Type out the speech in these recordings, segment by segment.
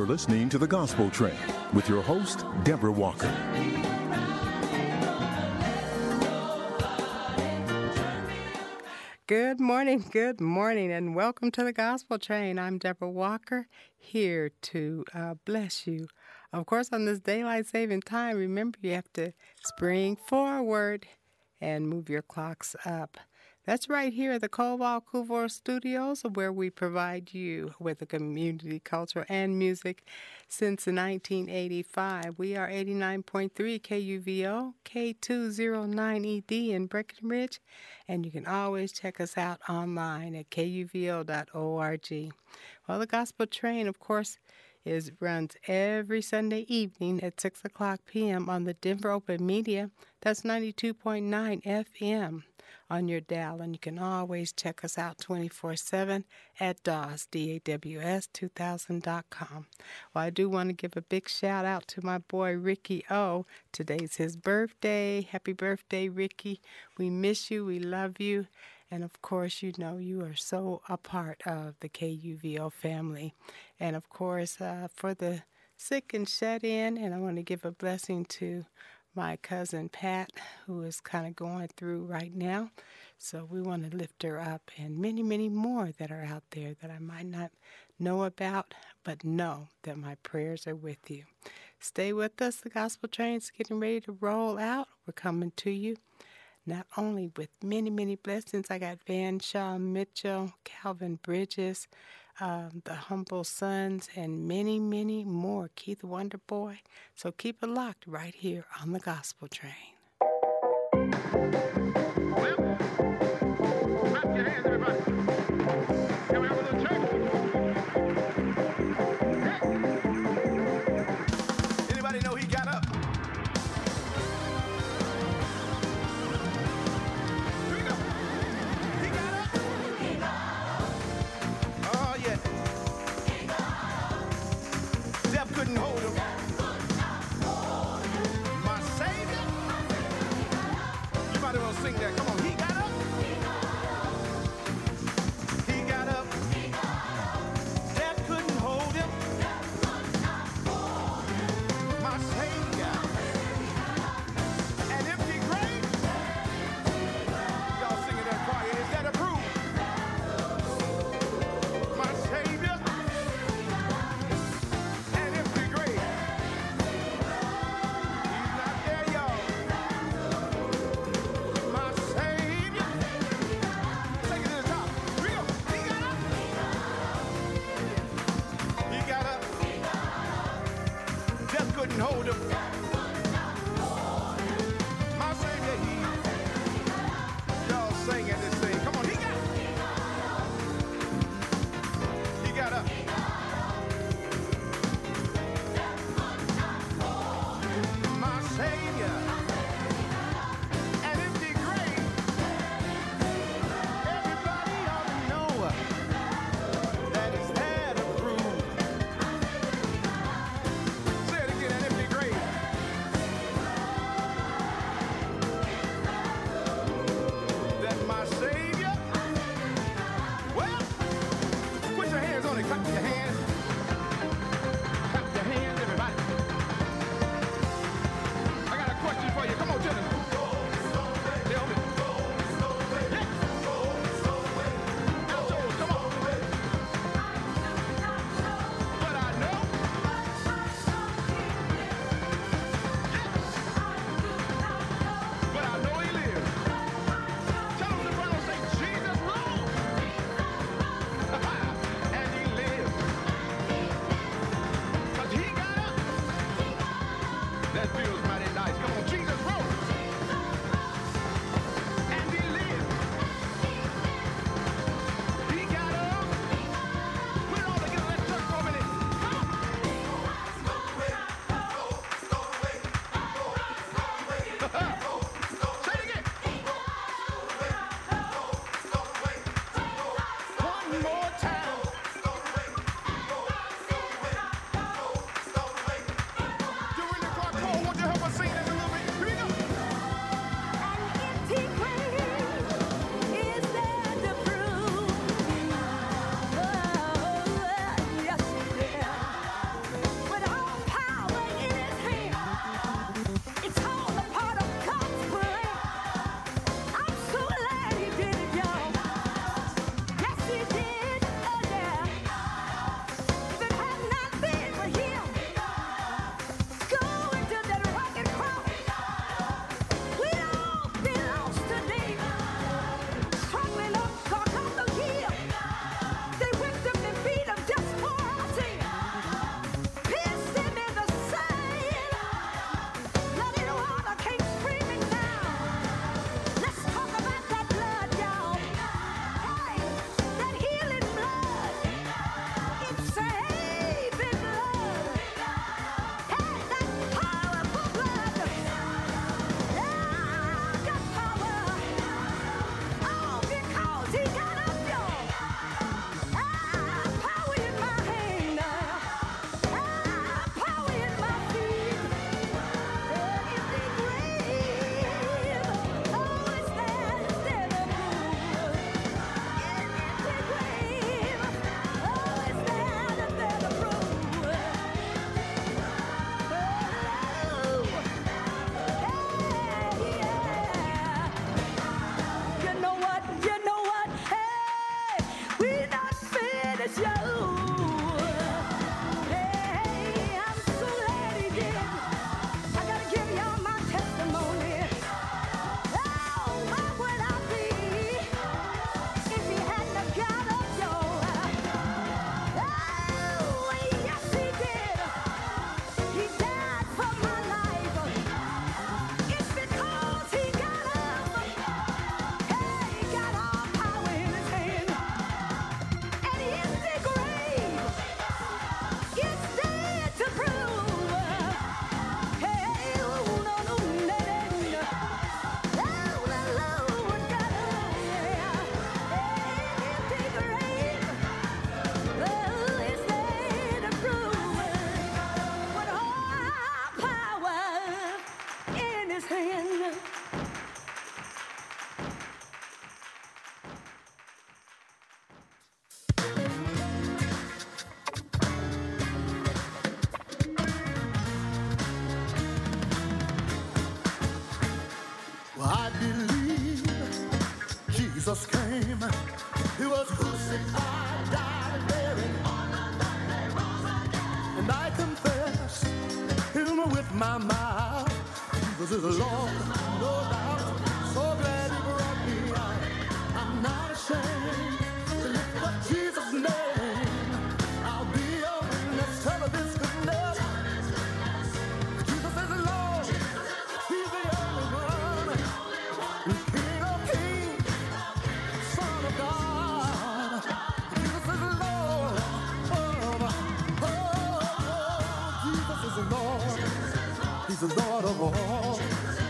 listening to The Gospel Train with your host, Deborah Walker. Good morning, and welcome to The Gospel Train. I'm Deborah Walker, here to bless you. Of course, on this daylight saving time, remember you have to spring forward and move your clocks up. That's right here at the Cobalt Couvor Studios, where we provide you with a community culture and music since 1985. We are 89.3 KUVO, K209ED in Breckenridge, and you can always check us out online at kuvo.org. Well, the Gospel Train, of course, runs every Sunday evening at 6 o'clock p.m. on the Denver Open Media. That's 92.9 FM on your dial, and you can always check us out 24/7 at DAWS2000.com. Well, I do want to give a big shout out to my boy Ricky O. Today's his birthday. Happy birthday, Ricky. We miss you. We love you. And of course, you know you are so a part of the KUVO family. And of course, for the sick and shut in, and I want to give a blessing to my cousin Pat, who is kind of going through right now. So we want to lift her up, and many, many more that are out there that I might not know about, but know that my prayers are with you. Stay with us. The Gospel Train's getting ready to roll out. We're coming to you not only with many, many blessings. I got Van Shaw Mitchell, Calvin Bridges, the Humble Sons, and many, many more. Keith Wonderboy. So keep it locked right here on the Gospel Train. Well, clap your hands, everybody. Can we have a little church? Hey. Anybody know he got up? Here we go. He got up. He got up. Oh, yeah. He got up. Death couldn't hold him. My Savior. You might as well sing that. Come on. He got up. He was crucified, died, and buried. And I confess him with my mouth. Jesus is the Lord, no doubt. So glad he brought me out. I'm not ashamed to lift up Jesus' name. I'll be a witness, tell of his goodness. Jesus is the Lord. He's the only one. He's King of Kings, Son of God. Jesus is the Lord. Jesus is the Lord. He's the Lord of all.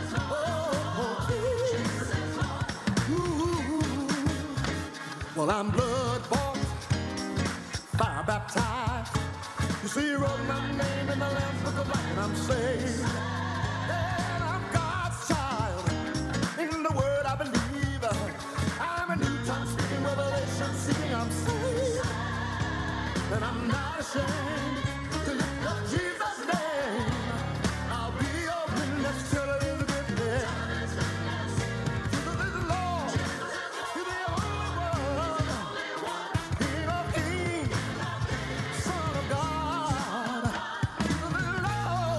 Well, I'm blood-bought, fire-baptized. You see, he wrote my name in the Lamb's Book of Life, and I'm saved. And I'm God's child. In the Word I believe. I'm a new tongue speaking, revelation seeking. I'm saved, and I'm not ashamed to lift up Jesus' name. I'll be a witness till it is goodness. Jesus is the Lord. He's the only one. King of Kings, Son of God. Jesus is the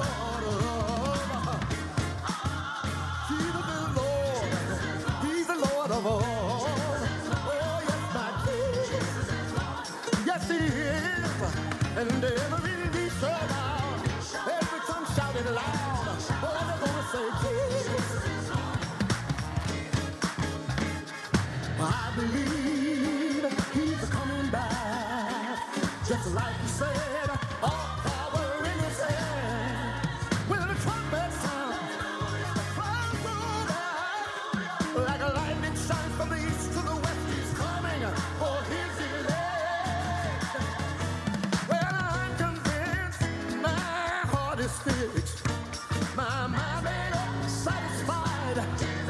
Lord. Jesus is the Lord. He's the Lord of all. Oh, yes, my King. Yes, he is. And every knee shall bow. Every tongue shouted loud. Oh, they're gonna say Jesus. I believe he's coming back. Just like he said, all power in his hand. When the trumpet sounds, the clouds roll down. Like a lightning shines from the east to the west, he's coming for his elect. Well, I'm convinced my heart is fixed. My mind made up, satisfied.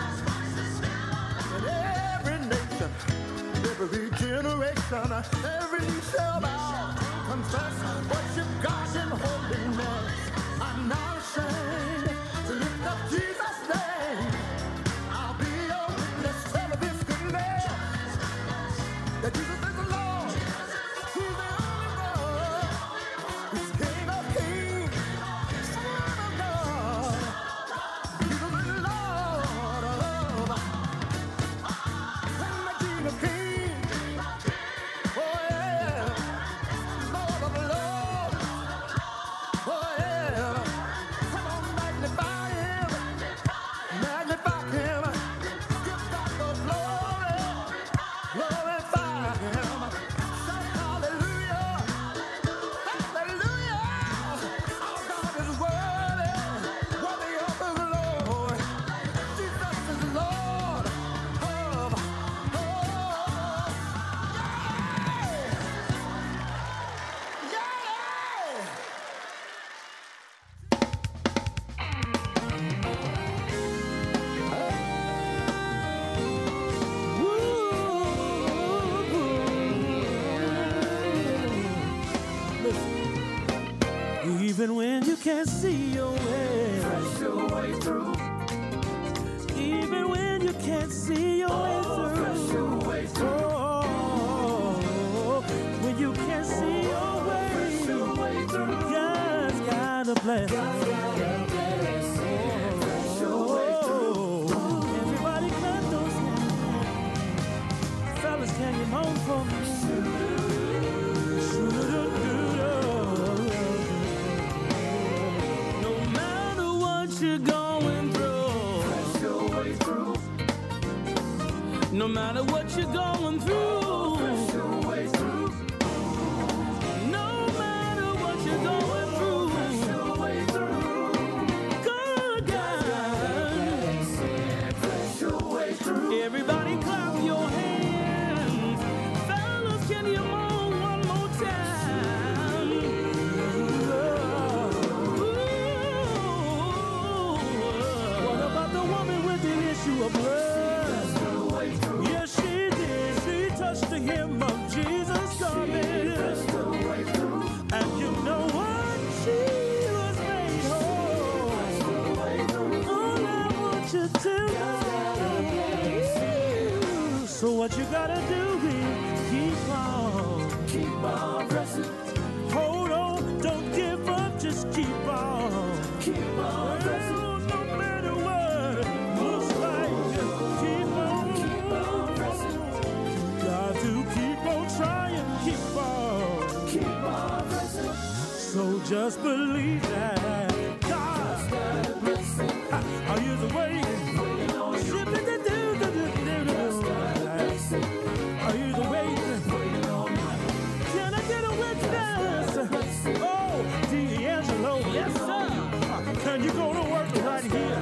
And every nation, every generation, every knee shall bow, confess, worship God in holiness. I'm not ashamed to lift up Jesus' name. I'll be a witness, tell of his goodness. That Jesus is the Lord. He's the only one. He's King of Kings, Son of God. Jesus is the Lord of all. And the King of Kings. Oh yeah. Lord of Lords. Oh yeah. Come on, magnify him. Magnify him. Give God the glory. Glorify him. Shout hallelujah. Hallelujah. Our God is worthy. Worthy of the Lord. Jesus is Lord of all. Yeah. Even when you can't see your way, Press your way through. even when you can't see your way Press through, your way through. oh, when you can't see your Press your way, way through. God's got a plan. Press your way through. Oh, everybody clap those hands. Fellas, can you moan for me? No matter what you're going through, Press your way through. no matter what you're going through, Press your way through. no matter what you're going through, Press your way through. God, Press your way through. everybody clap your hands. Fellas, can you moan one more time? What about the woman with the issue of blood? Yes, she did. She touched the hem of Jesus' garment. And you know what? She was made whole. All I want you to know. So what you gotta do is So just believe that God, I'll use the way. I'll use the way. Can I get a witness? Oh, D'Angelo, yes sir. Can you go to work right here?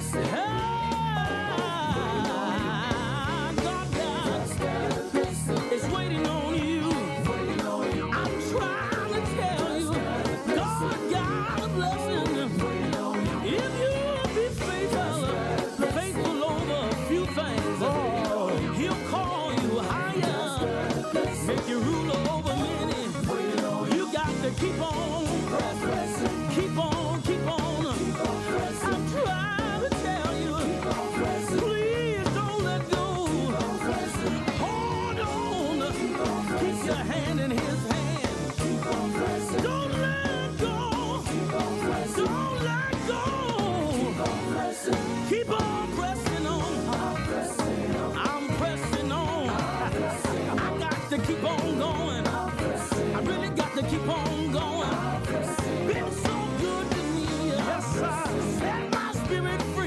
God is waiting on you. I'm trying to tell you, God bless you. If you be faithful over a few things, He'll call you higher, make you ruler over many. You got to keep on pressing, keep on, keep on. I'm trying to tell you, please don't let go. Hold on, keep your hand in His hand. Don't let go, don't let go. Keep on pressing on. I'm pressing on. I got to keep on going. I really got to keep on going. Been so good to me. Yes, sir. Set my spirit free.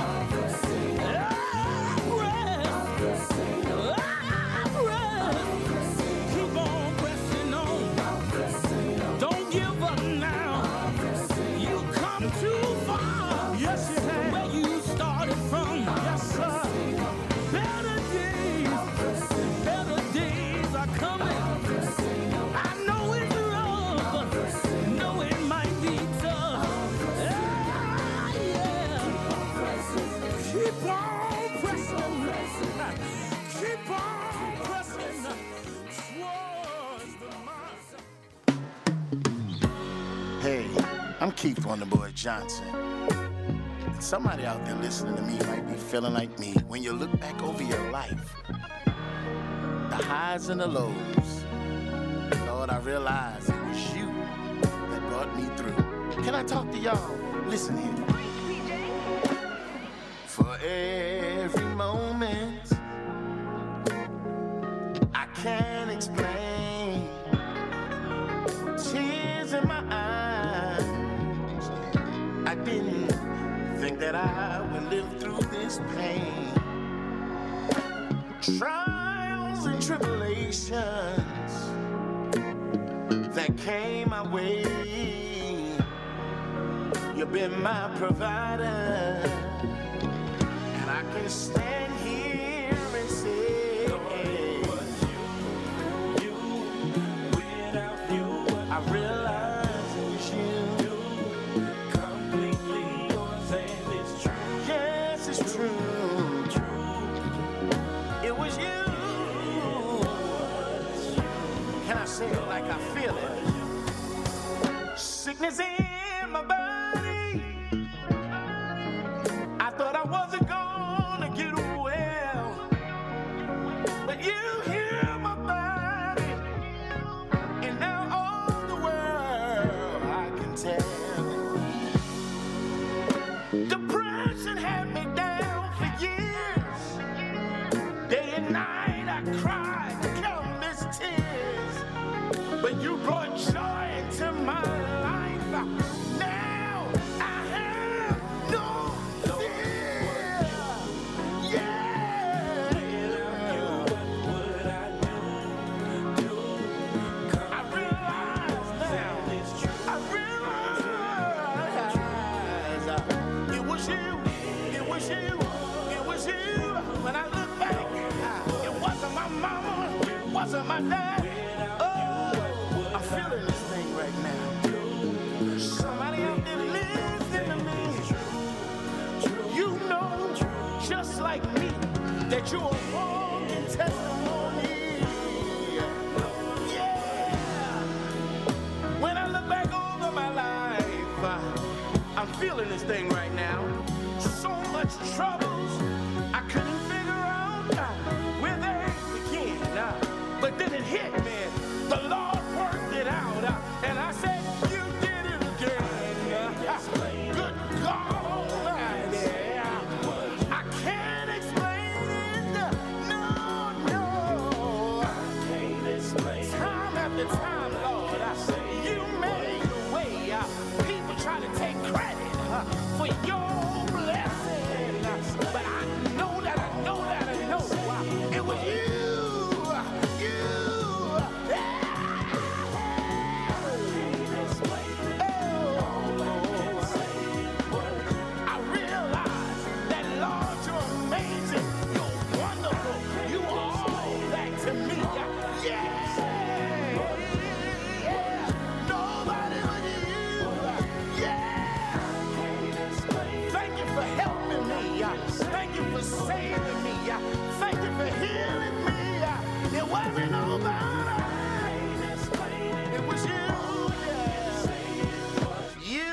Keep on pressing on. Don't give up now. You come too far. Yes, you have. Where you started from. Yes, sir. Better days are coming. I know it's rough. Know it might be tough. Yeah. Keep on pressing. Keep on pressing towards the mark. Hey, I'm Keith Wonderboy Johnson. And somebody out there listening to me might be feeling like me when you look back over your life. The highs and the lows. Lord, I realize it was you that brought me through. Can I talk to y'all? Listen here. For every moment I can't explain. Tears in my eyes. I didn't think that I would live through this pain. Trials and tribulations that came my way. You've been my provider, and I can stand here and say, Without you, I realize it was you. completely yours, and it's true. Yes, it's true. It was you. Can I say it like I feel it? Sickness in my body. I thought I wasn't gonna get well, but you healed my body, and now all the world I can tell. Depression had me down for years. Day and night I cried countless tears, but you brought joy into my life. Now I have no fear. Yeah. I realize now. I realize it was you. It was you. It was you. When I look back, it wasn't my mama. It wasn't my dad. Oh, I'm feeling this thing right now. Somebody out there listening to me. You know, just like me, that you're a walking testimony. Yeah. When I look back over my life, I'm feeling this thing right now. So much troubles, I couldn't figure out where they begin. But then it hit me. The Lord worked it out. And I said, you did it again. Good God Almighty. I can't explain it. No. Time after time, Lord, I say, you made a way. nobody. It was you. You.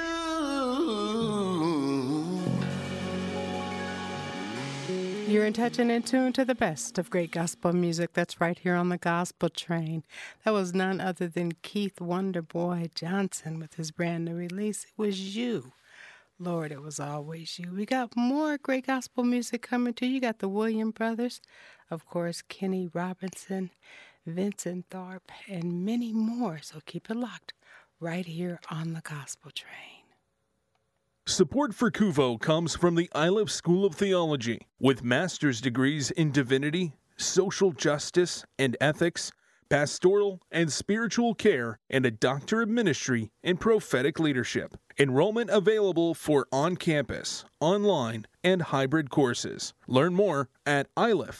You're in touch and in tune to the best of great gospel music that's right here on the Gospel Train. That was none other than Keith Wonderboy Johnson with his brand new release. It was you. Lord, it was always you. We got more great gospel music coming to you. You got the William Brothers, of course, Kenny Robinson, Vincent Tharpe, and many more. So keep it locked right here on the Gospel Train. Support for Kuvo comes from the Iliff School of Theology. With master's degrees in divinity, social justice and ethics, pastoral and spiritual care, and a doctor of ministry in prophetic leadership. Enrollment available for on-campus, online, and hybrid courses. Learn more at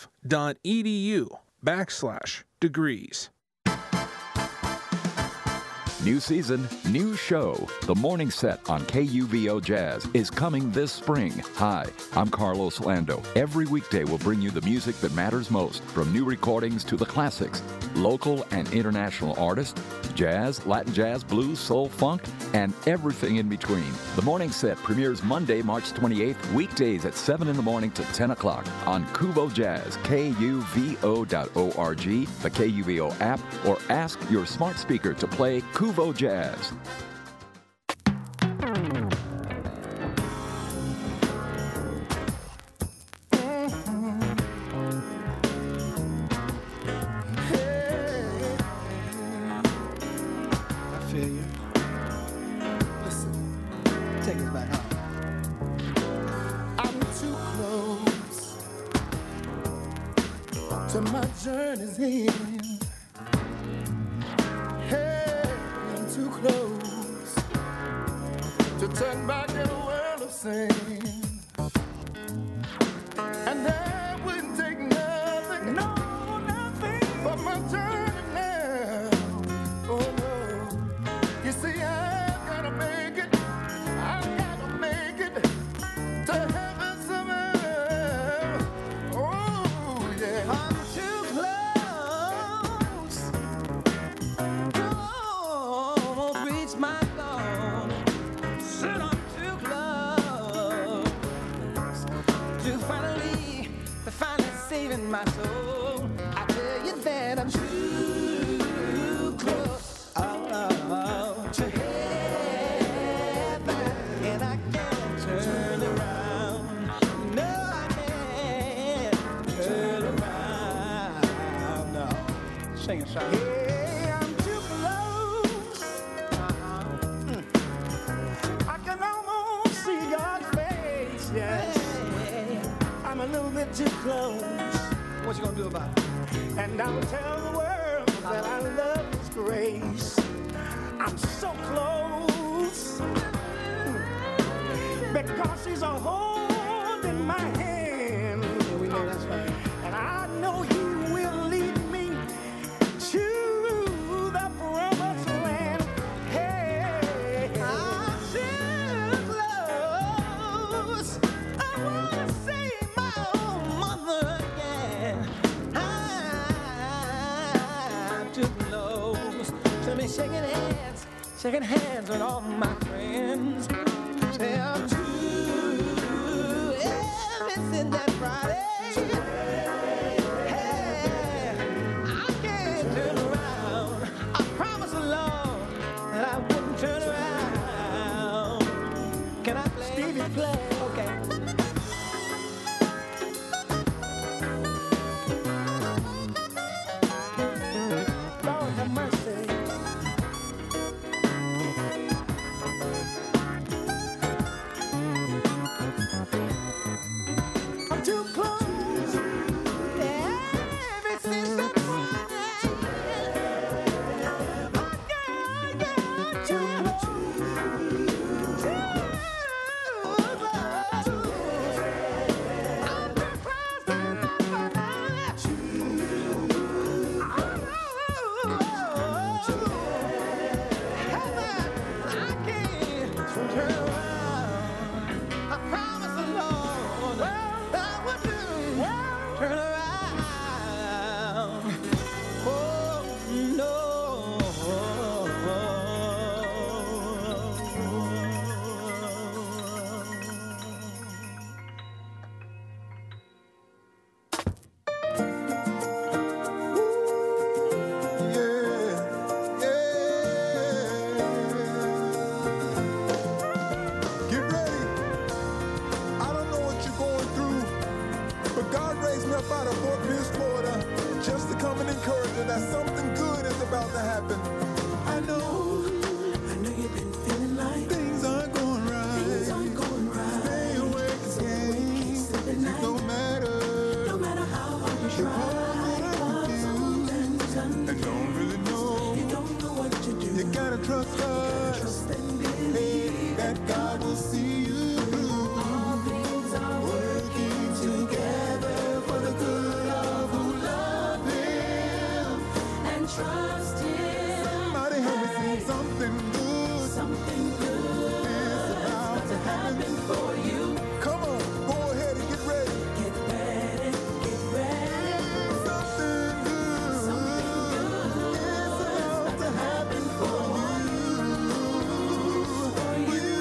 iliff.edu/degrees. New season, new show. The Morning Set on KUVO Jazz is coming this spring. Hi, I'm Carlos Lando. Every weekday we'll bring you the music that matters most, from new recordings to the classics, local and international artists, jazz, Latin jazz, blues, soul, funk, and everything in between. The Morning Set premieres Monday, March 28th, weekdays at 7 in the morning to 10 o'clock on Kuvo Jazz, KUVO.org, the KUVO app, or ask your smart speaker to play Kuvo Jazz. Journey's end. Hey, I'm too close to turn back in a world of sin. And I wouldn't take nothing, no, nothing but my journey now. Oh no, you see I gotta make it, to heaven somehow. Oh yeah. My soul, I tell you that I'm too close to heaven, and I can't turn around. No, I can't turn around. No, sing it, song. Hey, I'm too close. I can almost see God's face. Yes, I'm a little bit too close. What you gonna do about it? And I'll tell the world that I love His grace. I'm so close because He's a hold in my hand. Yeah, we know that's right. And I know He will lead me to the promised land. Hey, I'm too close. I wanna see my own mother. Shaking hands with all my friends. Say I'm too, everything that Friday. Hey, I can't turn around. I promised the Lord that I wouldn't turn around. Can I play? Stevie, play. Okay. Lord have mercy. I'm too close. you that something good is about to happen. I know you've been feeling like things aren't going right. Stay awake again. No matter how hard you try, and don't really know. You don't know what to do. You gotta trust God. Trust and believe that God will see you through. All things are working together for the good of who love Him and trust Him. Somebody help me sing something good. Something good is about to happen for you. Come on, go ahead and get ready. Get ready, get ready. Something good. Something good is about to happen for you.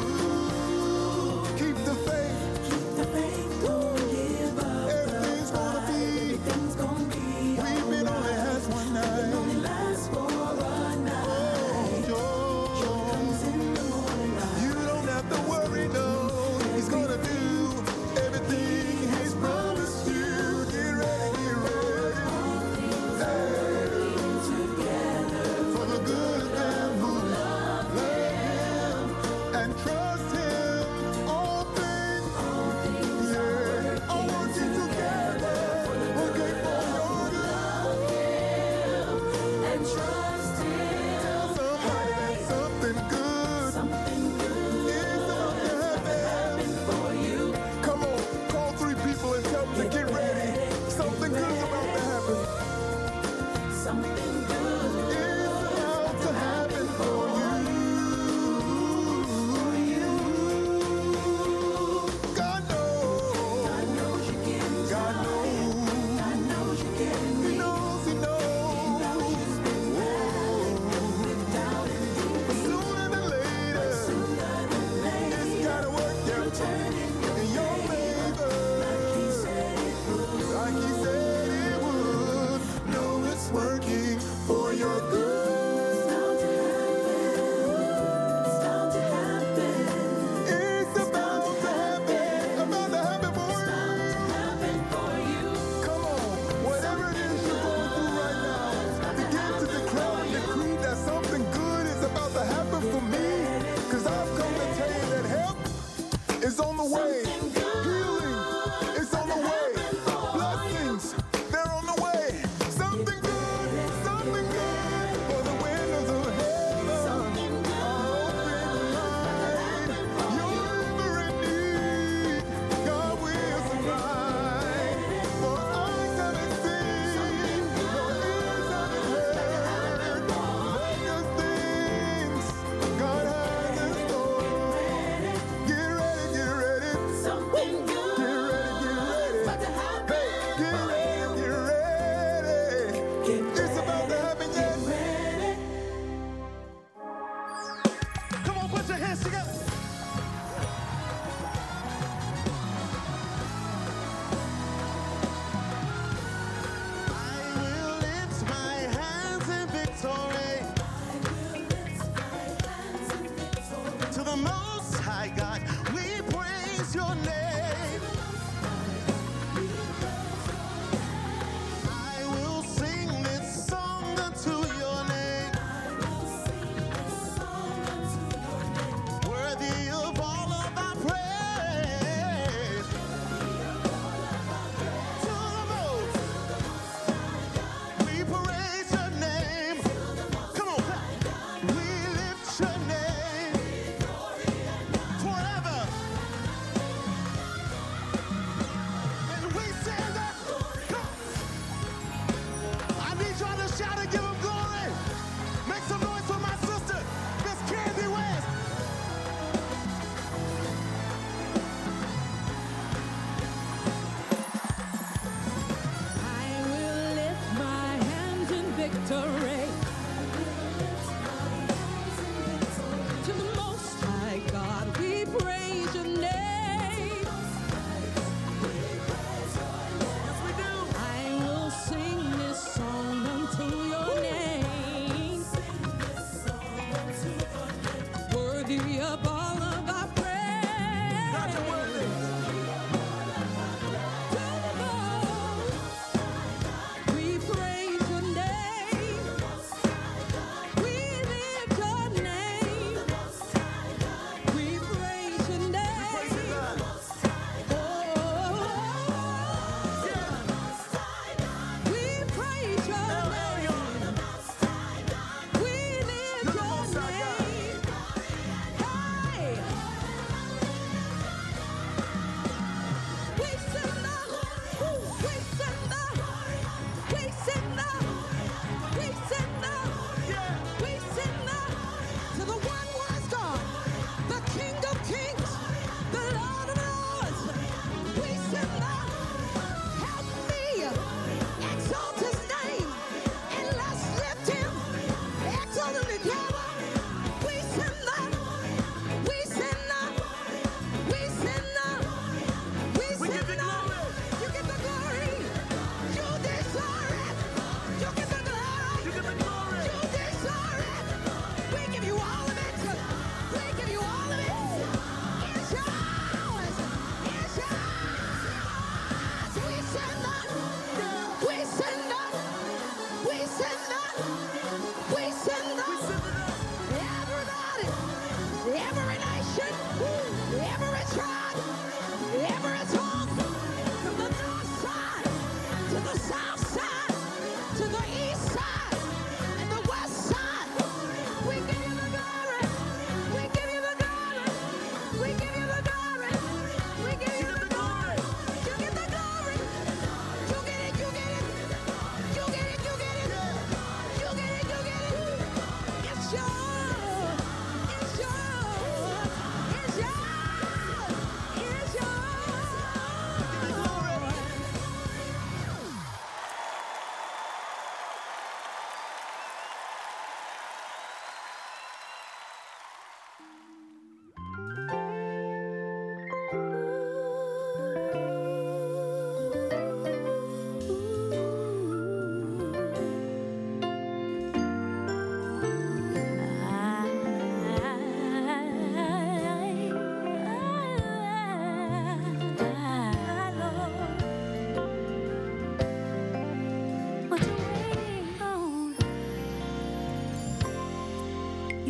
Keep the faith. Keep the faith. Don't give up. Everything's gonna be. Weeping only has one night. It only lasts for a night. Joy comes in the morning light. You don't have to worry, no. He's gonna do everything He's promised you. Get ready, get ready. All things are working together for the good of them who love Him and trust Him. All things are working together for the good of your love Him and trust Him. Tell somebody that something good is about to happen for you. Come on, call 3 people and tell them to get ready. Something good is about to happen. Something good is about to happen for you. God knows you're getting God knows you're getting He knows. He knows you've been with doubt and defeat. Sooner than later, it's gotta work out in your favor. Like He said it would. No, it's working for your good. It's bound to happen. It's about to happen. About to happen for you. Come on, whatever it is you're going through right now, begin to declare and decree that something good is about to happen for me. Because I've come to tell you that help is on the way. Healing is on the way. Blessings, they're on the way. Something good for the windows of heaven are open wide. You're ever in need, God will supply. For eyes haven't seen, nor ears haven't heard the good things God has in store. Get ready, get ready. Something good. Get ready, get ready. Hey, get ready, get ready. It's about to happen, yes. Come on, put your hands together. I will lift my hands in victory to the Most High God. We praise Your name. I will sing this song unto Your name. Worthy of all of our praise. To the Most, we praise Your name. Come on, we lift Your name forever. And we say that. Come on. I need y'all to shout and give Him glory. Make some noise for my sister, Miss Candy West. I will lift my hands in victory to the Most High God. We praise Your name. Yes, we do. I will sing this song unto Your name. Worthy of all of our praise. God, you're worthy. To the Most, we praise Your name.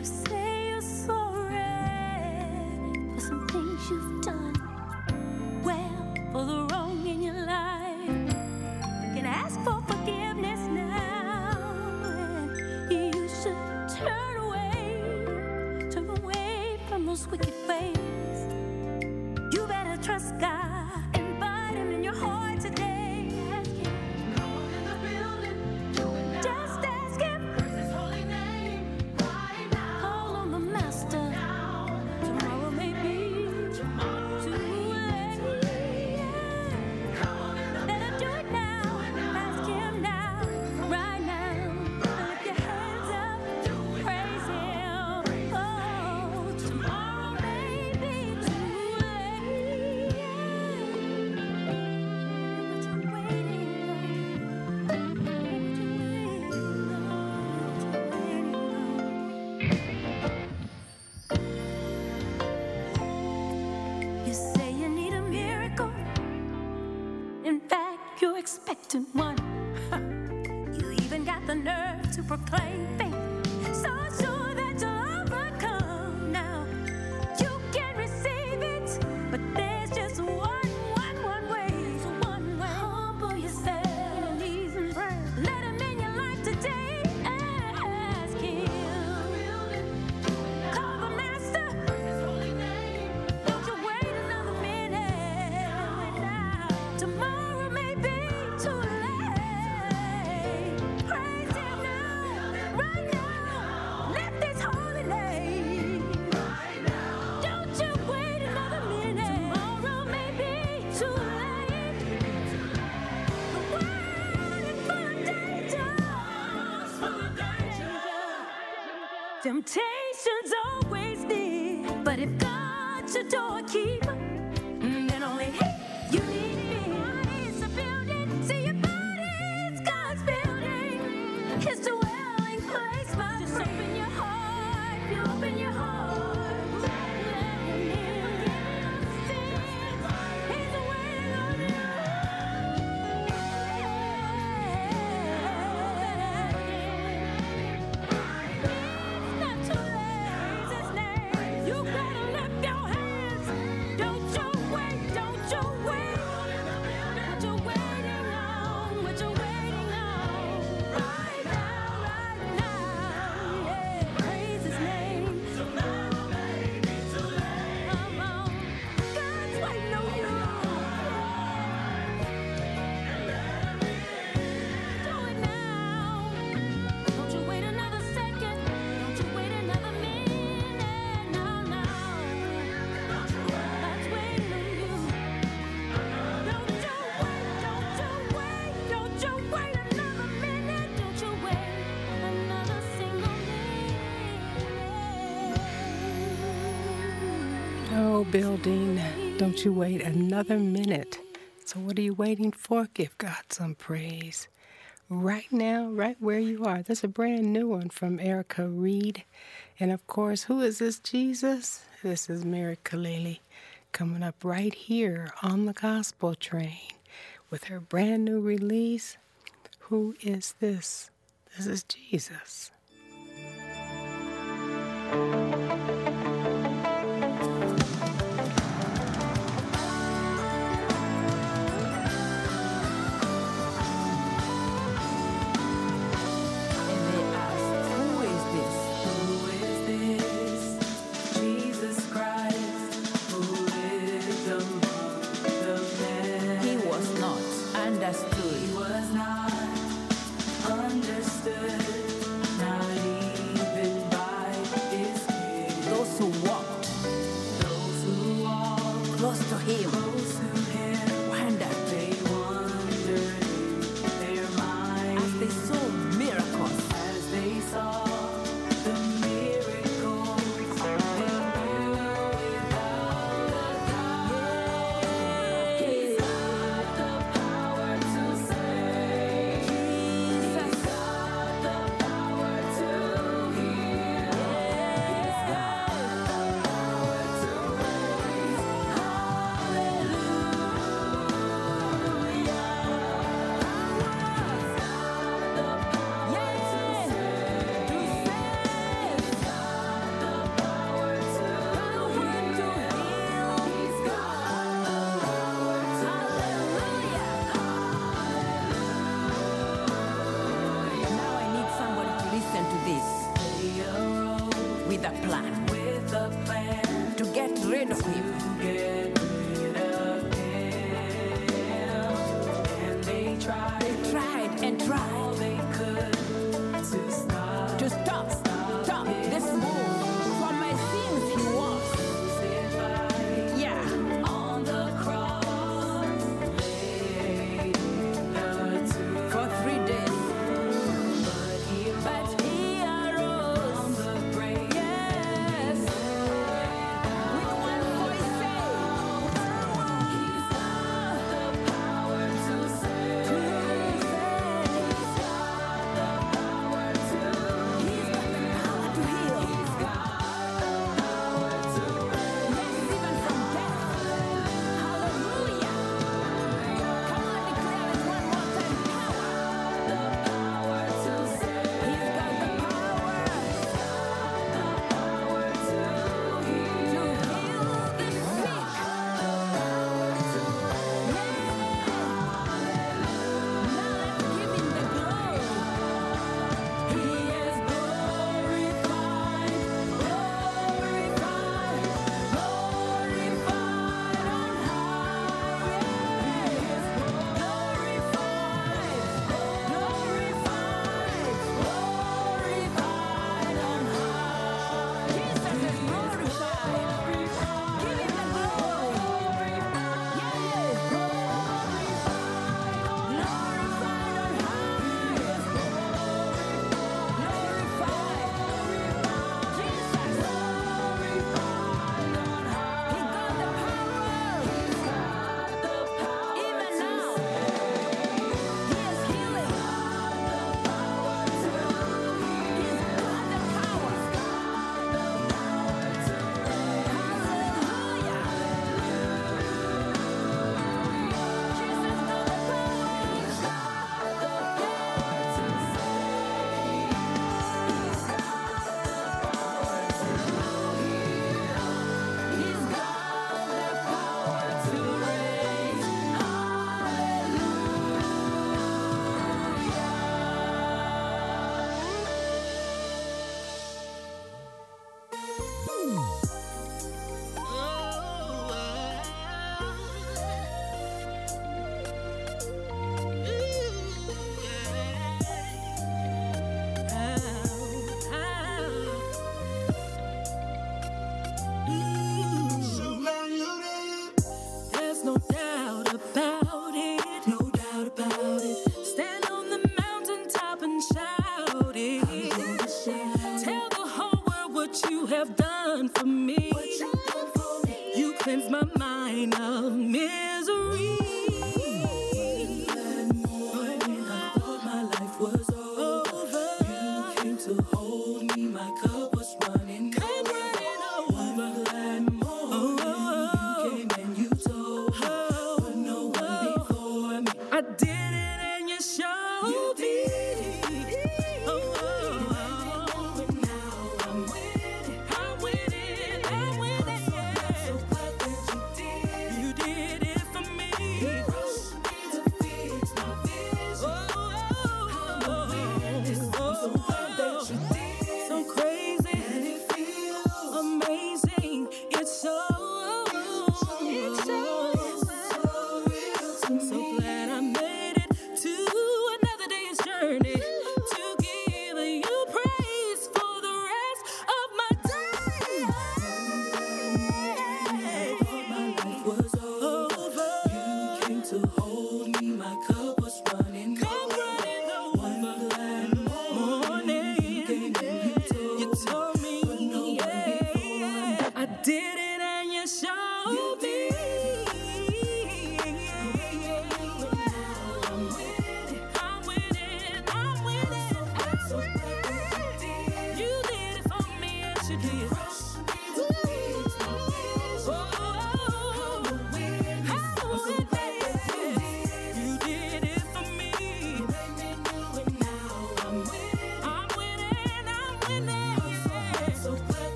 you say you're sorry for some things you've done. Well, for the wrong in your life, you can ask for forgiveness now. And you should turn away from those wicked ways. You better trust God, invite Him in your heart today. Ask Him. Come in the building, just ask Him. Praise His holy name right now. Call on the Master. Tomorrow may be too late. Better do it now. Ask Him now, right now. Lift your hands up, praise Him. Oh, tomorrow may be too late. What you You say you need a miracle. In fact, you're expecting one. You even got the nerve to proclaim faith, so sure that you'll overcome. Now you can receive it, but there's just one way. So one way. Humble yourself on your knees and pray. Let Him in your life today. Ask Him. Call the Master. Don't you wait another minute. Now, tomorrow may be too late. Praise Him now, right now. Lift His holy name. Don't you wait another minute. Tomorrow may be too late. The world is full of danger. Temptation's always near, but if God's your doorkeeper, then only He you need me. It's a building, see your body, it's God's building. His dwelling place, my just open your heart, you open your heart. Let Him in, forgive your sins. He's waiting on you. It's not too late, His name. You gotta lift your hands. Don't you wait, don't you wait. What you waiting on, what you waiting on. Right now, yeah. Praise His name. Tomorrow may be too late. Come on, God's waiting on you. Do it now. Don't you wait another second. Don't you wait another minute. No. God's waiting on you. Don't you wait another minute. Don't you wait another single minute. Oh, building, don't you wait another minute. So what are you waiting for? Give God some praise. Right now, right where you are. That's a brand new one from Erica Reed. And of course, who is this Jesus? This is Mary Kaleli coming up right here on the Gospel Train with her brand new release. Who is this? This is Jesus. He was not understood. He was not understood, not even by his have done for me. You cleanse my mind of misery. When I thought my life was over, you came to hold me. My cup was running over. Glad morning, you came and you told me, but no one before me. I did it and you showed me. You did it. Now I'm winning. I'm winning. I'm winning. I'm so glad that you did. You did it for me. You rushed me to fix my vision. I'm a witness. I'm so glad that you did.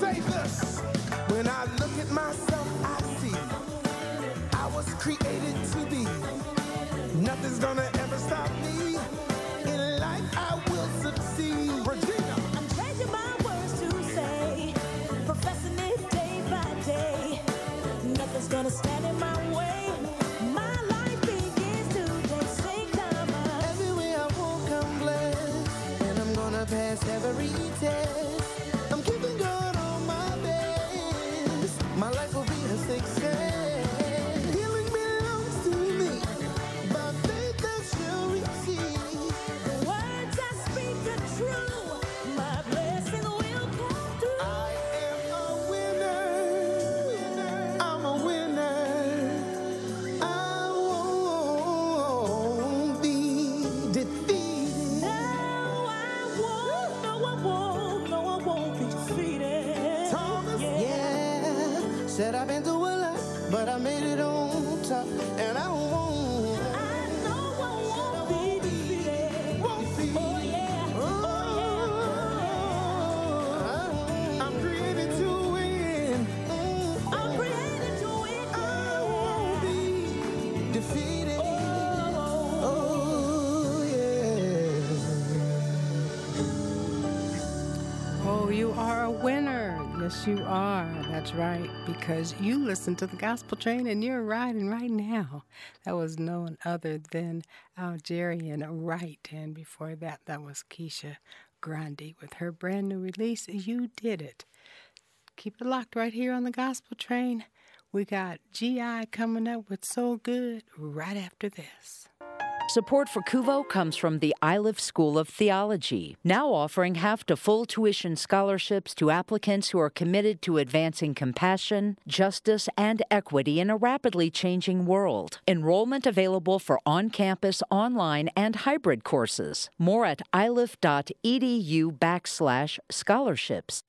say this. When I look at myself, I see I was created to be. Nothing's gonna ever stop me. In life, I will succeed. Regina. I'm changing my words to say, professing it day by day. Nothing's gonna stand in my way. My life begins today. Sing time up. Everywhere I walk, I'm blessed. And I'm gonna pass every test. I'm keeping God on my best. My life will be a success. Healing belongs to me. By faith I shall receive. The words I speak are true. My blessing will come through. I am a winner. I'm a winner. I won't be defeated. No, I won't be defeated. Thomas, yeah. Said I've been through a lot, but I made it on top. And I won't. I know I won't be defeated. Oh yeah, I'm created to win. I'm created to win. I won't be defeated. Oh, yeah. Oh, you are a winner. Yes, you are. That's right. Because you listen to the Gospel Train and you're riding right now. That was none other than Algerian Wright. And before that, that was Keisha Grande with her brand new release, You Did It. Keep it locked right here on the Gospel Train. We got G.I. coming up with So Good right after this. Support for Kuvo comes from the Iliff School of Theology, now offering half to full tuition scholarships to applicants who are committed to advancing compassion, justice, and equity in a rapidly changing world. Enrollment available for on-campus, online, and hybrid courses. More at iliff.edu/scholarships.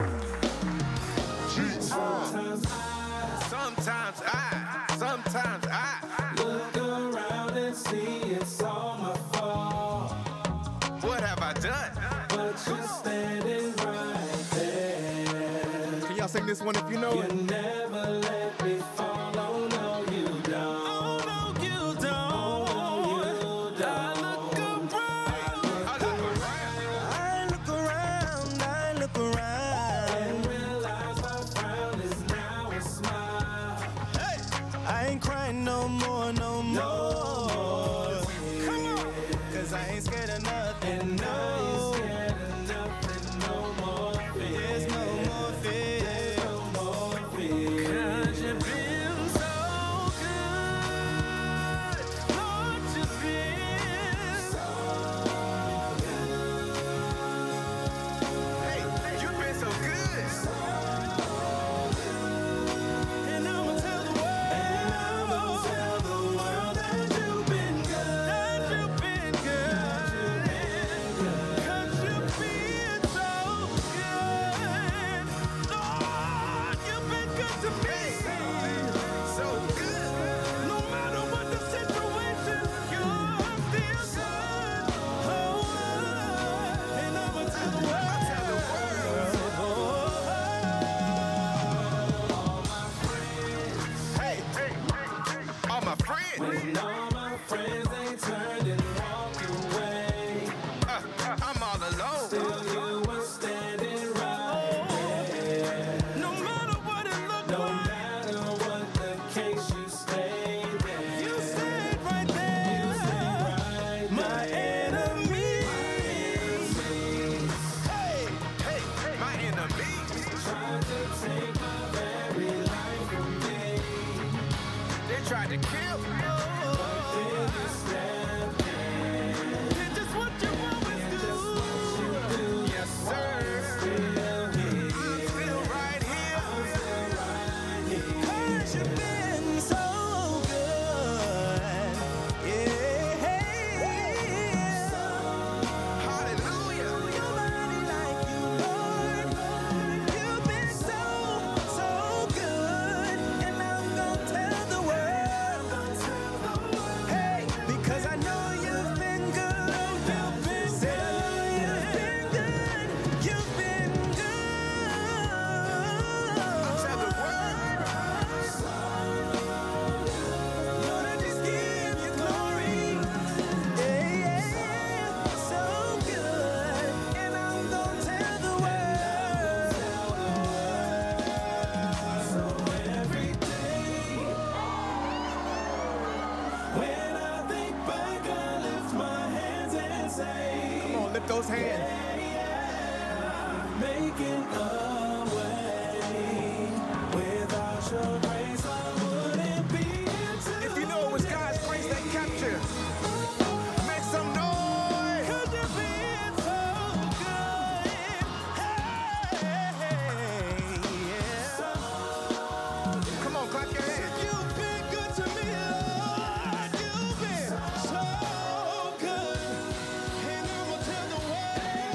Sometimes I Look around and see it's all my fault. What have I done? But you're standing right there. Can y'all sing this one if you know it? You never let me fall. Oh, no, you don't. Oh, no, you don't. Oh, you don't. I look around. And realize my frown is now a smile. I ain't crying no more. Come on. Cause I ain't scared of nothing. And now you're scared of nothing. No more fear. There's no more fear. No more fear. 'Cause you've been his hand. Making a way. Without your grace, I wouldn't be here. If you know it was God's grace that kept you, make some noise. 'Cause you've been so good. Hey, yeah. Come on, clap your hands. You've been good to me, Lord. You've been so good. And I will tell the world.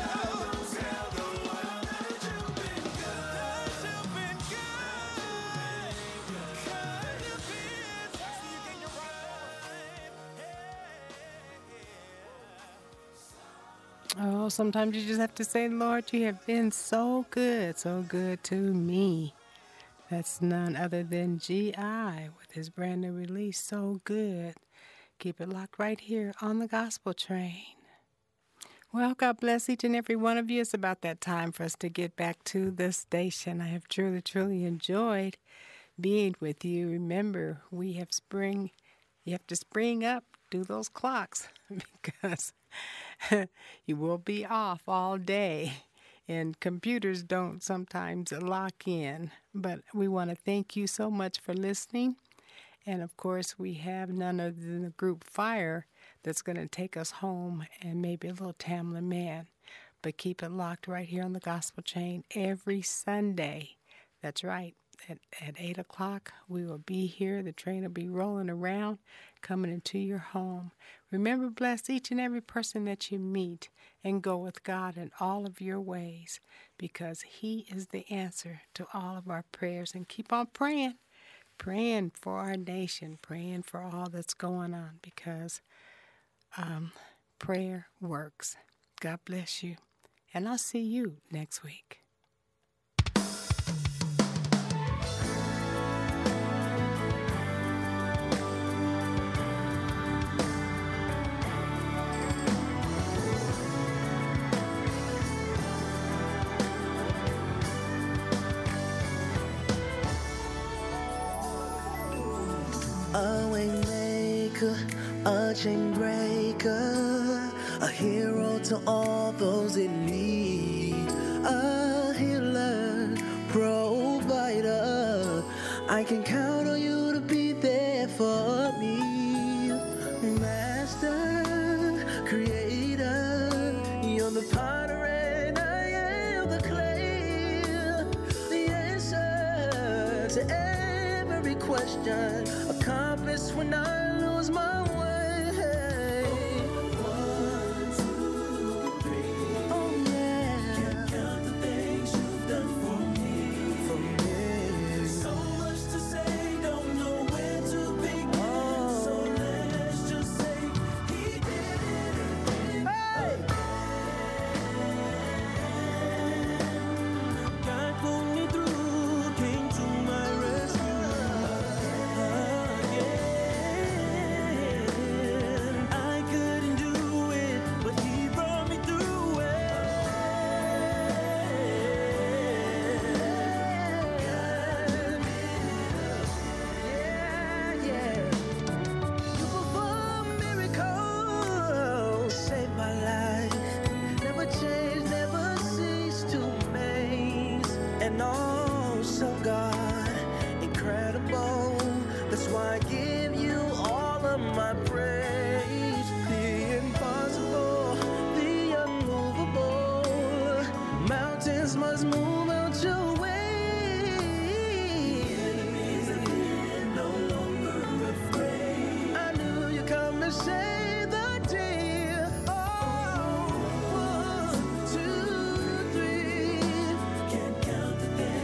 Oh, sometimes you just have to say, Lord, you have been so good to me. That's none other than G.I. with his brand new release, So Good. Keep it locked right here on the Gospel Train. Well, God bless each and every one of you. It's about that time for us to get back to the station. I have truly enjoyed being with you. Remember, we have spring. You have to spring up, do those clocks, because you will be off all day. And computers don't sometimes lock in. But we want to thank you so much for listening. And, of course, we have none other than the group Fire that's going to take us home, and maybe a little Tamla Man. But keep it locked right here on the Gospel Chain every Sunday. That's right. At 8 o'clock, we will be here. The train will be rolling around, coming into your home. Remember, bless each and every person that you meet, and go with God in all of your ways, because He is the answer to all of our prayers. And keep on praying for our nation, praying for all that's going on, because prayer works. God bless you, and I'll see you next week. A way maker, a chain breaker, a hero to all those in need, a healer, provider. I can count on you to be there for me. Master, creator, you're the potter and I am the clay. The answer to every question, accomplished when I lose my way. 1, 2, 3. Oh yeah. Can't count the things you've done for me. For me. So much to say, don't know where to begin. So let's just say He did it again. Hey! God pulled me through, came to my rescue. I couldn't do it, but He brought me through it. Yeah. You perform miracles, save my life. Never change, never cease to amaze. And also, God, incredible. That's why I give you all of my praise. The impossible, the unmovable. Mountains must move out your way. Enemies are fearing, no longer afraid. I knew you'd come to save the day. Oh, 1, 2, 3. Can't count the things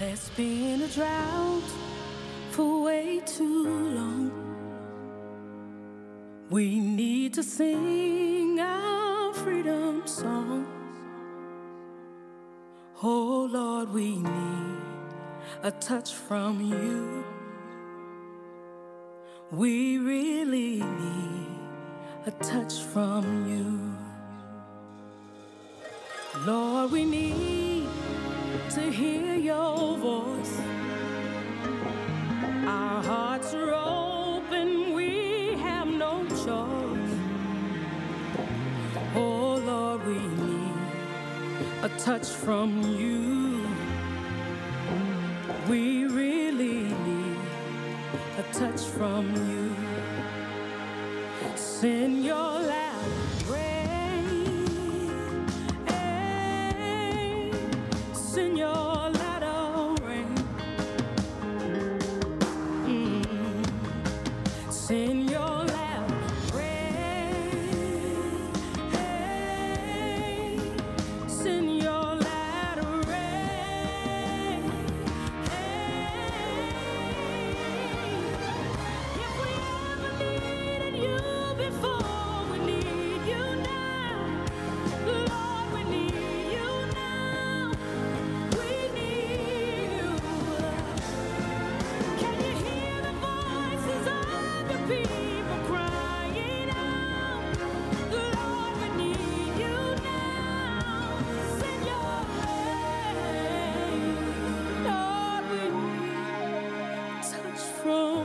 There's been a drought for way too long. We need to sing our freedom song. Oh Lord, we need a touch from you. We really need a touch from you. Lord, we need to hear your voice. Our hearts are open, we have no choice. Oh Lord, we need a touch from you. We really need a touch from you. Send your loud rain. Send your latter rain. Send your loud rain. Send your latter rain. If we ever needed you before, we need you now. Lord, we need you now. We need you. Can you hear the voices of the people crying out? Lord, we need you now. Send your rain. Lord, we need touch from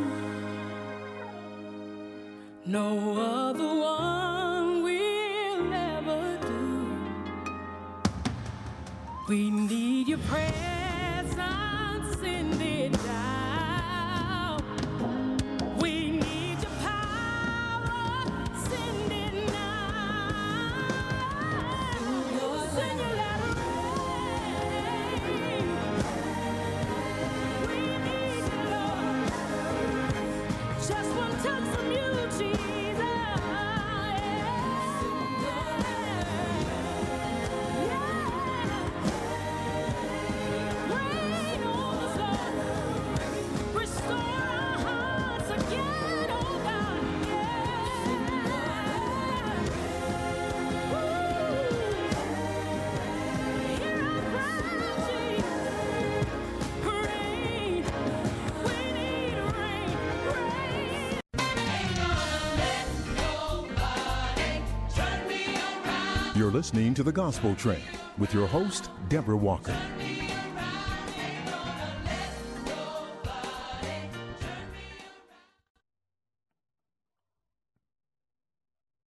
no other one will ever do. We need your presence, send it down. We need your power, send it now. Send your latter rain. We need you, Lord. Just one touch from you, Jesus. Rain on us, Lord. Restore our hearts again, oh God. Hear our cry, Jesus. Rain. We need rain. You're listening to The Gospel Train with your host, Deborah Walker.